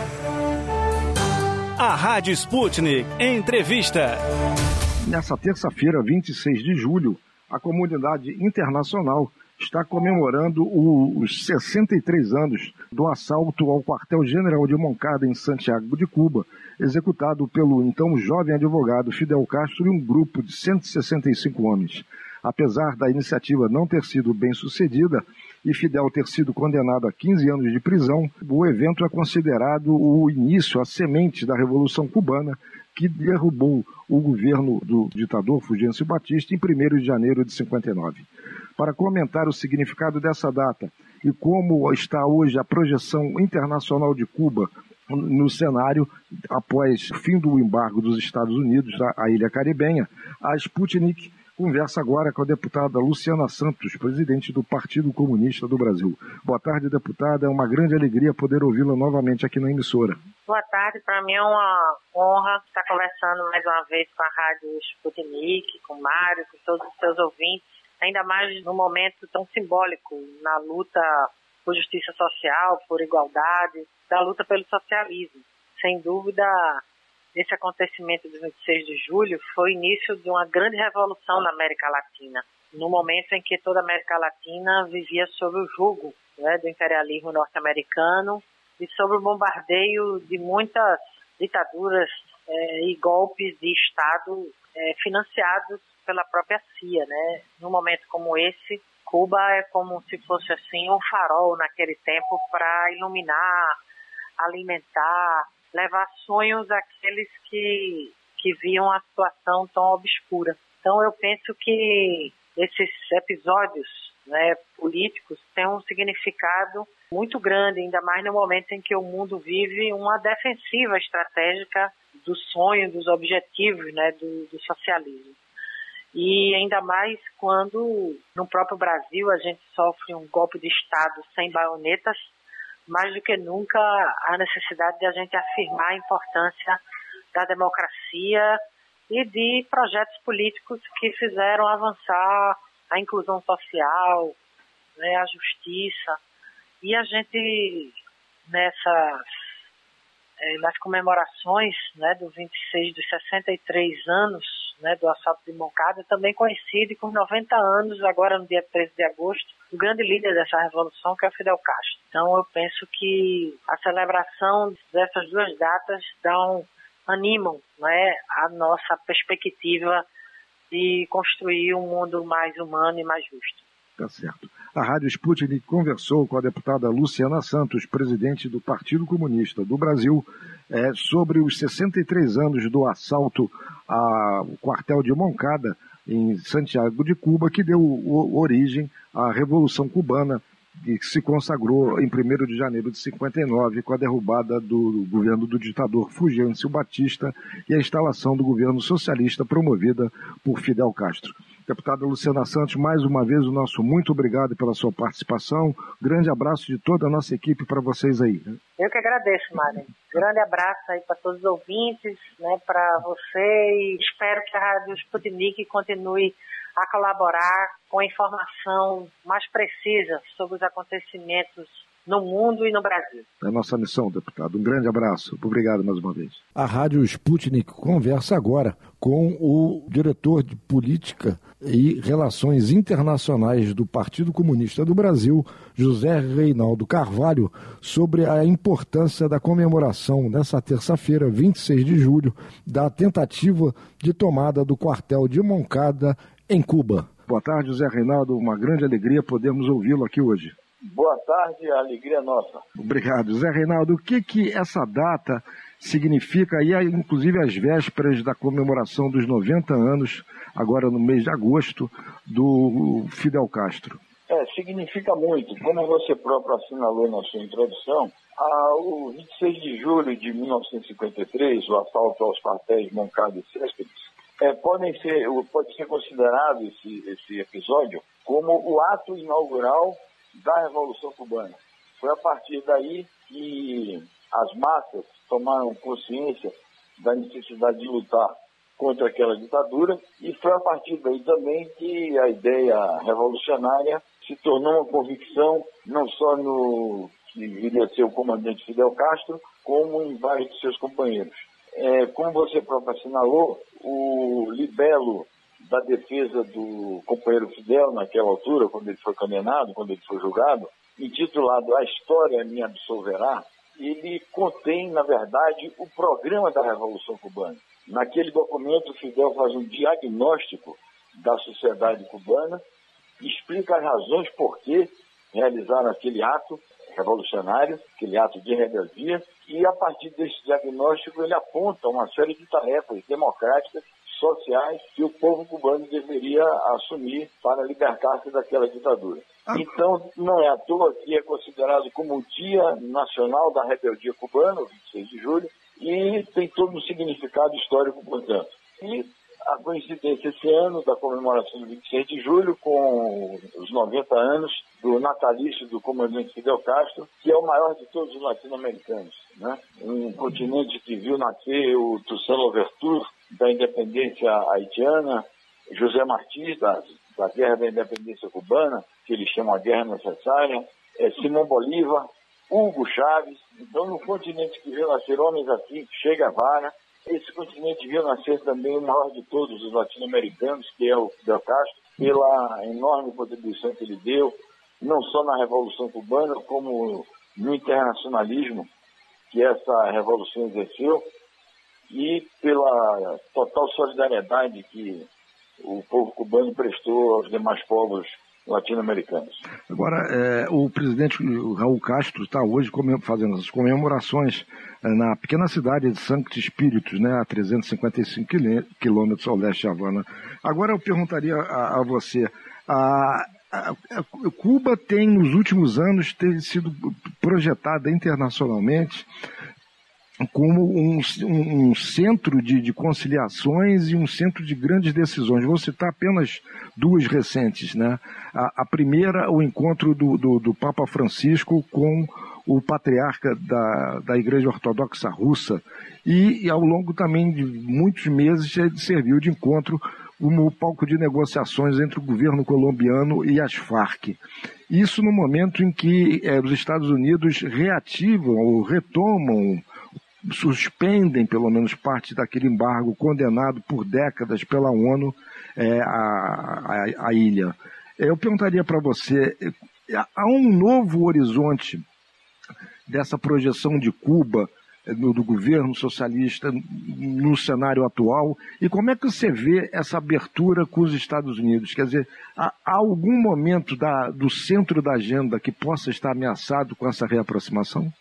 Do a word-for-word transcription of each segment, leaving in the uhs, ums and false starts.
A Rádio Sputnik Entrevista. Nessa terça-feira, vinte e seis de julho, a comunidade internacional está comemorando os sessenta e três anos do assalto ao quartel-general de Moncada, em Santiago de Cuba, executado pelo então jovem advogado Fidel Castro e um grupo de cento e sessenta e cinco homens. Apesar da iniciativa não ter sido bem sucedida e Fidel ter sido condenado a quinze anos de prisão, o evento é considerado o início, a semente da Revolução Cubana, que derrubou o governo do ditador Fulgêncio Batista em primeiro de janeiro de cinquenta e nove. Para comentar o significado dessa data e como está hoje a projeção internacional de Cuba no cenário após o fim do embargo dos Estados Unidos à ilha caribenha, a Sputnik conversa agora com a deputada Luciana Santos, presidente do Partido Comunista do Brasil. Boa tarde, deputada. É uma grande alegria poder ouvi-la novamente aqui na emissora. Boa tarde. Para mim é uma honra estar conversando mais uma vez com a Rádio Sputnik, com o Mário, com todos os seus ouvintes, ainda mais num momento tão simbólico na luta por justiça social, por igualdade, da luta pelo socialismo. Sem dúvida, esse acontecimento de vinte e seis de julho foi o início de uma grande revolução na América Latina, no momento em que toda a América Latina vivia sob o jugo, né, do imperialismo norte-americano e sob o bombardeio de muitas ditaduras eh, e golpes de Estado eh, financiados pela própria C I A. Né? Num momento como esse, Cuba é como se fosse assim um farol naquele tempo para iluminar, alimentar, levar sonhos àqueles que, que viam a situação tão obscura. Então eu penso que esses episódios, né, políticos têm um significado muito grande, ainda mais no momento em que o mundo vive uma defensiva estratégica do sonho, dos objetivos, né, do, do socialismo. E ainda mais quando no próprio Brasil a gente sofre um golpe de Estado sem baionetas, mais do que nunca a necessidade de a gente afirmar a importância da democracia e de projetos políticos que fizeram avançar a inclusão social, né, a justiça. E a gente, nessas, é, nas comemorações, né, do vinte e seis dos sessenta e três anos, né, do assalto de Moncada, também coincide com noventa anos, agora no dia treze de agosto, o grande líder dessa revolução, que é o Fidel Castro. Então eu penso que a celebração dessas duas datas dão, animam, né, a nossa perspectiva de construir um mundo mais humano e mais justo. Tá certo. A Rádio Sputnik conversou com a deputada Luciana Santos, presidente do Partido Comunista do Brasil, é, sobre os sessenta e três anos do assalto ao quartel de Moncada, em Santiago de Cuba, que deu origem à Revolução Cubana, que se consagrou em primeiro de janeiro de cinquenta e nove, com a derrubada do governo do ditador Fulgêncio Batista e a instalação do governo socialista promovida por Fidel Castro. Deputada Luciana Santos, mais uma vez o nosso muito obrigado pela sua participação. Grande abraço de toda a nossa equipe para vocês aí. Eu que agradeço, Mário. Grande abraço aí para todos os ouvintes, né, para você, e espero que a Rádio Sputnik continue a colaborar com a informação mais precisa sobre os acontecimentos no mundo e no Brasil. É a nossa missão, deputado. Um grande abraço. Obrigado mais uma vez. A Rádio Sputnik conversa agora com o diretor de Política e Relações Internacionais do Partido Comunista do Brasil, José Reinaldo Carvalho, sobre a importância da comemoração nessa terça-feira, vinte e seis de julho, da tentativa de tomada do quartel de Moncada em Cuba. Boa tarde, José Reinaldo. Uma grande alegria podermos ouvi-lo aqui hoje. Boa tarde, a alegria é nossa. Obrigado. Zé Reinaldo, o que que essa data significa, e inclusive às vésperas da comemoração dos noventa anos, agora no mês de agosto, do Fidel Castro? É, significa muito. Como você próprio assinalou na sua introdução, a, o vinte e seis de julho de mil novecentos e cinquenta e três, o assalto aos quartéis Moncada e Céspedes, é, podem ser, pode ser considerado esse, esse episódio como o ato inaugural da Revolução Cubana. Foi a partir daí que as massas tomaram consciência da necessidade de lutar contra aquela ditadura, e foi a partir daí também que a ideia revolucionária se tornou uma convicção não só no que viria a ser o comandante Fidel Castro, como em vários de seus companheiros. É, como você próprio assinalou, o libelo da defesa do companheiro Fidel naquela altura, quando ele foi condenado, quando ele foi julgado, intitulado A História Me Absolverá, ele contém, na verdade, o programa da Revolução Cubana. Naquele documento, Fidel faz um diagnóstico da sociedade cubana, explica as razões por que realizaram aquele ato revolucionário, aquele ato de rebeldia, e a partir desse diagnóstico ele aponta uma série de tarefas democráticas, sociais, que o povo cubano deveria assumir para libertar-se daquela ditadura. Então, não é à toa que é considerado como o Dia Nacional da Rebeldia Cubana, o vinte e seis de julho, e tem todo um significado histórico, portanto. E a coincidência esse ano da comemoração do vinte e seis de julho com os noventa anos do natalício do comandante Fidel Castro, que é o maior de todos os latino-americanos, né? Um continente que viu nascer o Toussaint Louverture, da independência haitiana, José Martí, da, da Guerra da Independência Cubana, que eles chamam a Guerra Necessária, é, Simão Bolívar, Hugo Chávez. Então, no continente que viu nascer homens assim, Che Guevara, esse continente viu nascer também o maior de todos os latino-americanos, que é o Fidel Castro, pela enorme contribuição que ele deu, não só na Revolução Cubana, como no internacionalismo que essa revolução exerceu, e pela total solidariedade que o povo cubano prestou aos demais povos latino-americanos. Agora, é, o presidente Raul Castro está hoje fazendo as comemorações é, na pequena cidade de Sancti Spíritus, né, a trezentos e cinquenta e cinco quilômetros ao leste de Havana. Agora eu perguntaria a, a você, a, a, a Cuba tem nos últimos anos ter sido projetada internacionalmente como um, um, um centro de, de conciliações e um centro de grandes decisões. Vou citar apenas duas recentes, né? A, a primeira, o encontro do, do, do Papa Francisco com o patriarca da, da Igreja Ortodoxa Russa, e, e ao longo também de muitos meses serviu de encontro como palco de negociações entre o governo colombiano e as Farc. Isso no momento em que é, os Estados Unidos reativam ou retomam, suspendem pelo menos parte daquele embargo condenado por décadas pela ONU é, a, a, a ilha. Eu perguntaria para você, há um novo horizonte dessa projeção de Cuba, do, do governo socialista no cenário atual, e como é que você vê essa abertura com os Estados Unidos? Quer dizer, há, há algum momento da, do centro da agenda que possa estar ameaçado com essa reaproximação?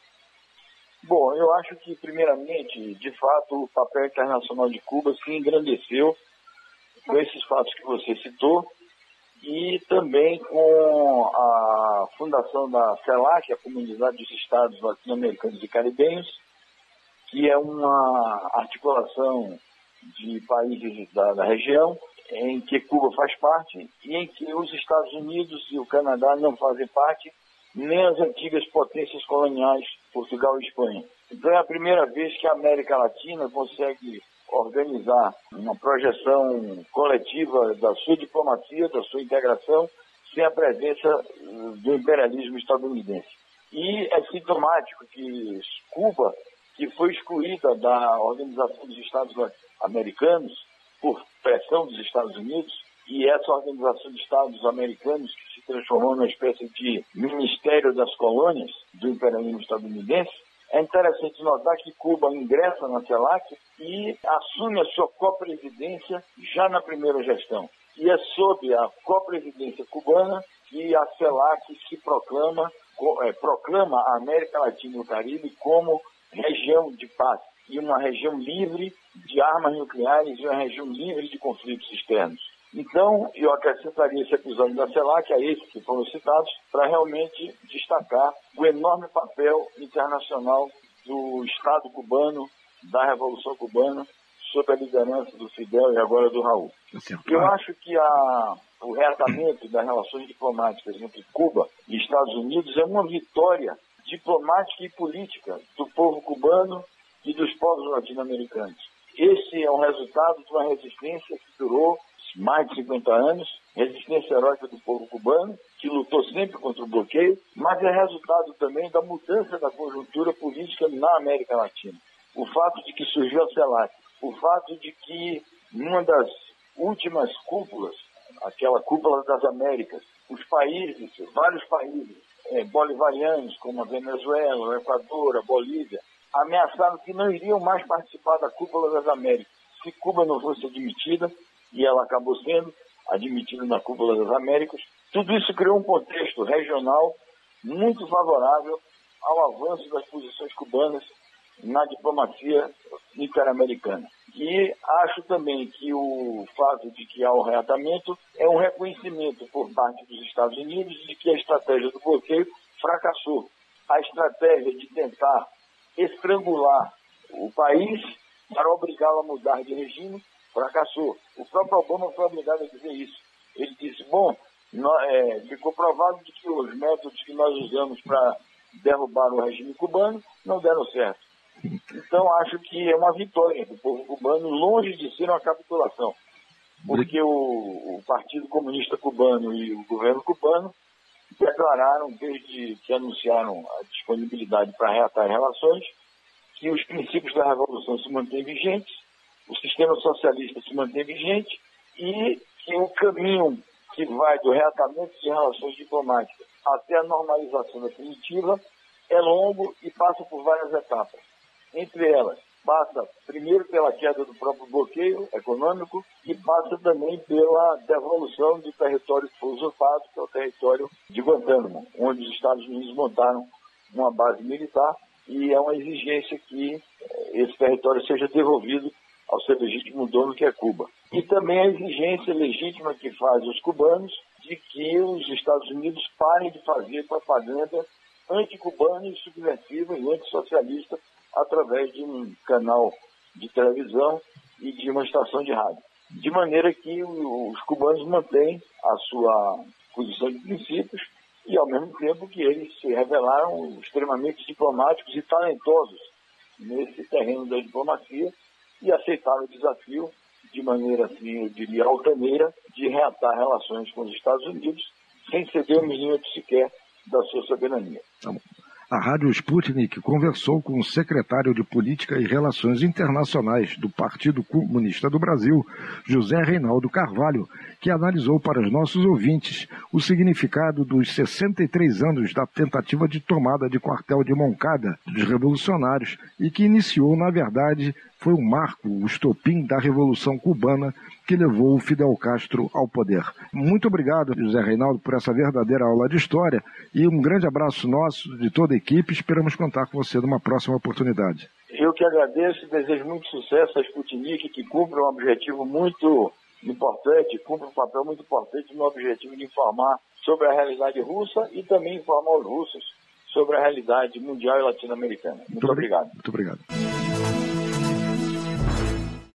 Bom, eu acho que, primeiramente, de fato, o papel internacional de Cuba se engrandeceu com esses fatos que você citou e também com a fundação da CELAC, a Comunidade dos Estados Latino-Americanos e Caribenhos, que é uma articulação de países da, da região em que Cuba faz parte e em que os Estados Unidos e o Canadá não fazem parte, nem as antigas potências coloniais, Portugal e Espanha. Então é a primeira vez que a América Latina consegue organizar uma projeção coletiva da sua diplomacia, da sua integração, sem a presença do imperialismo estadunidense. E é sintomático que Cuba, que foi excluída da Organização dos Estados Americanos por pressão dos Estados Unidos, e essa Organização de Estados Americanos, que se transformou numa espécie de Ministério das Colônias do imperialismo estadunidense, é interessante notar que Cuba ingressa na CELAC e assume a sua copresidência já na primeira gestão. E é sob a copresidência cubana que a CELAC se proclama, é, proclama a América Latina e o Caribe como região de paz e uma região livre de armas nucleares e uma região livre de conflitos externos. Então, eu acrescentaria esse episódio da CELAC, a esses que foram citados, para realmente destacar o enorme papel internacional do Estado cubano, da Revolução Cubana, sob a liderança do Fidel e agora do Raul. Eu acho que a, o reatamento das relações diplomáticas entre Cuba e Estados Unidos é uma vitória diplomática e política do povo cubano e dos povos latino-americanos. Esse é um resultado de uma resistência que durou mais de cinquenta anos, resistência heróica do povo cubano, que lutou sempre contra o bloqueio, mas é resultado também da mudança da conjuntura política na América Latina. O fato de que surgiu a CELAC, o fato de que numa das últimas cúpulas, aquela cúpula das Américas, os países, vários países é, bolivarianos, como a Venezuela, o Equador, a Bolívia, ameaçaram que não iriam mais participar da cúpula das Américas se Cuba não fosse admitida, e ela acabou sendo admitida na cúpula das Américas. Tudo isso criou um contexto regional muito favorável ao avanço das posições cubanas na diplomacia interamericana. E acho também que o fato de que há o reatamento é um reconhecimento por parte dos Estados Unidos de que a estratégia do bloqueio fracassou. A estratégia de tentar estrangular o país para obrigá-lo a mudar de regime fracassou. O próprio Obama foi obrigado a dizer isso. Ele disse, bom, nós, é, ficou provado de que os métodos que nós usamos para derrubar o regime cubano não deram certo. Então, acho que é uma vitória do povo cubano, longe de ser uma capitulação. Porque o, o Partido Comunista Cubano e o governo cubano declararam, desde que anunciaram a disponibilidade para reatar relações, que os princípios da Revolução se mantêm vigentes, o sistema socialista se mantém vigente e que o caminho que vai do reatamento de relações diplomáticas até a normalização definitiva é longo e passa por várias etapas. Entre elas, passa primeiro pela queda do próprio bloqueio econômico e passa também pela devolução do território que foi usurpado, que é o território de Guantánamo, onde os Estados Unidos montaram uma base militar, e é uma exigência que esse território seja devolvido ao seu legítimo dono, que é Cuba. E também a exigência legítima que faz os cubanos de que os Estados Unidos parem de fazer propaganda anticubana e subversiva e antissocialista através de um canal de televisão e de uma estação de rádio. De maneira que os cubanos mantêm a sua posição de princípios e, ao mesmo tempo, que eles se revelaram extremamente diplomáticos e talentosos nesse terreno da diplomacia e aceitaram o desafio, de maneira, assim, eu diria, altaneira, de reatar relações com os Estados Unidos, sem ceder um milímetro sequer da sua soberania. A Rádio Sputnik conversou com o secretário de Política e Relações Internacionais do Partido Comunista do Brasil, José Reinaldo Carvalho, que analisou para os nossos ouvintes o significado dos sessenta e três anos da tentativa de tomada de quartel de Moncada dos revolucionários e que iniciou, na verdade, foi um marco, o estopim da Revolução Cubana que levou o Fidel Castro ao poder. Muito obrigado, José Reinaldo, por essa verdadeira aula de história e um grande abraço nosso, de toda a equipe. Esperamos contar com você numa próxima oportunidade. Eu que agradeço e desejo muito sucesso à Sputnik, que cumpre um objetivo muito importante, cumpre um papel muito importante no objetivo de informar sobre a realidade russa e também informar os russos sobre a realidade mundial e latino-americana. Muito, muito obrigado. Muito obrigado.